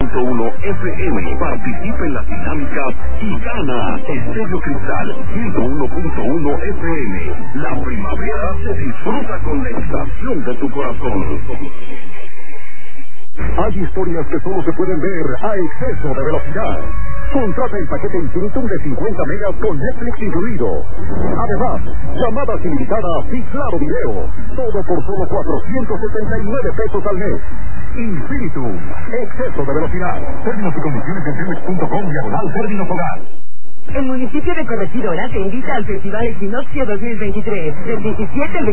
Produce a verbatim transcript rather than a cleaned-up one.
punto uno F M. Participa en las dinámicas y gana. Estéreo Cristal ciento uno punto uno F M. La primavera se disfruta con la estación de tu corazón. Hay historias que solo se pueden ver a exceso de velocidad. Contrata el paquete Infinitum de cincuenta megas con Netflix incluido. Además, llamadas ilimitadas y claro video. Todo por solo cuatrocientos setenta y nueve pesos al mes. Infinitum, exceso de velocidad. Términos y condiciones en telmex punto com diagonal términos hogar. El municipio de Corregidora te invita al Festival Equinoccio dos mil veintitrés, del veintisiete al